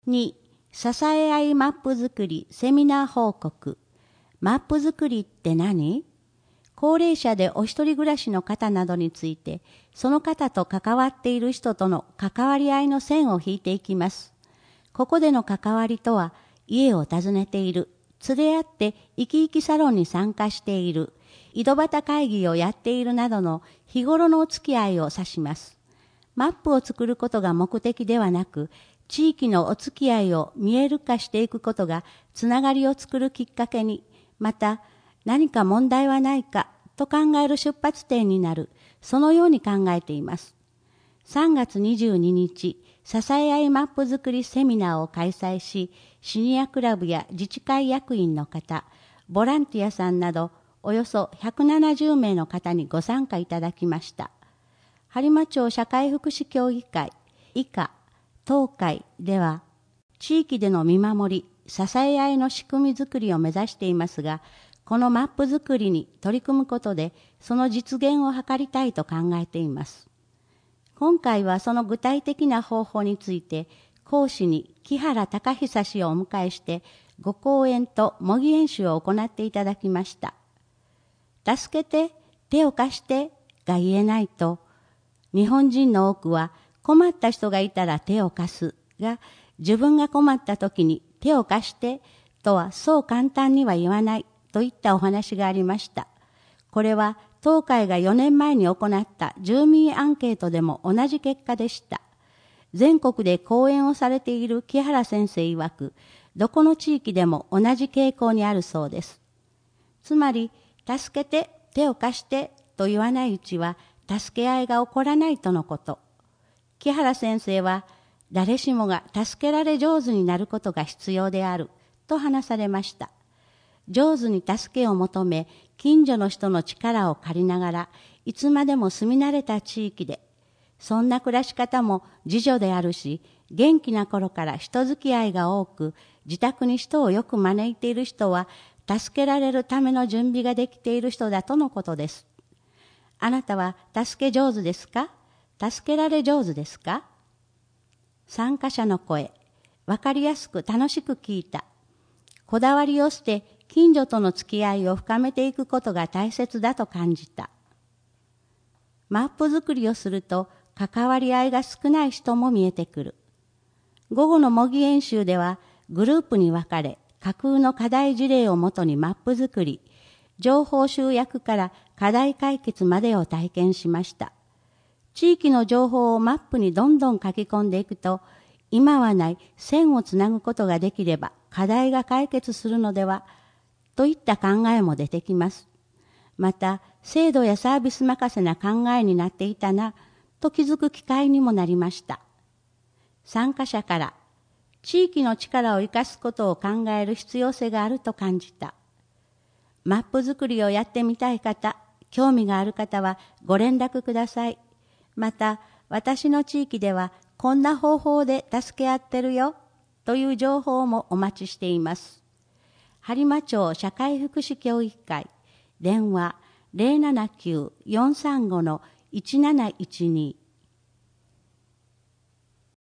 2、支え合いマップ作りセミナー報告。マップ作りって何？高齢者でお一人暮らしの方などについて、その方と関わっている人との関わり合いの線を引いていきます。ここでの関わりとは、家を訪ねている、連れ合って生き生きサロンに参加している、井戸端会議をやっているなどの日頃のお付き合いを指します。マップを作ることが目的ではなく、地域のお付き合いを見える化していくことがつながりを作るきっかけに、また何か問題はないかと考える出発点になる、そのように考えています。3月22日、支え合いマップ作りセミナーを開催し、シニアクラブや自治会役員の方、ボランティアさんなどおよそ170名の方にご参加いただきました。播磨町社会福祉協議会以下当会では、地域での見守り、支え合いの仕組み作りを目指していますが、このマップ作りに取り組むことで、その実現を図りたいと考えています。今回はその具体的な方法について、講師に木原隆久氏をお迎えして、ご講演と模擬演習を行っていただきました。助けて、手を貸してが言えないと、日本人の多くは困った人がいたら手を貸すが、自分が困った時に手を貸してとはそう簡単には言わないといったお話がありました。これは当会が4年前に行った住民アンケートでも同じ結果でした。全国で講演をされている木原先生曰く、どこの地域でも同じ傾向にあるそうです。つまり、助けて、手を貸してと言わないうちは、助け合いが起こらないとのこと。木原先生は、誰しもが助けられ上手になることが必要であると話されました。上手に助けを求め、近所の人の力を借りながら、いつまでも住み慣れた地域で、そんな暮らし方も自助であるし、元気な頃から人付き合いが多く、自宅に人をよく招いている人は、助けられるための準備ができている人だとのことです。あなたは助け上手ですか？助けられ上手ですか？参加者の声、わかりやすく楽しく聞いた。こだわりを捨て、近所との付き合いを深めていくことが大切だと感じた。マップ作りをすると、関わり合いが少ない人も見えてくる。午後の模擬演習では、グループに分かれ、架空の課題事例をもとにマップ作り、情報集約から課題解決までを体験しました。地域の情報をマップにどんどん書き込んでいくと、今はない線をつなぐことができれば課題が解決するのでは、といった考えも出てきます。また、制度やサービス任せな考えになっていたな、と気づく機会にもなりました。参加者から、地域の力を生かすことを考える必要性があると感じた。マップ作りをやってみたい方、興味がある方はご連絡ください。また、私の地域ではこんな方法で助け合ってるよ、という情報もお待ちしています。播磨町社会福祉協議会、電話 079-435-1712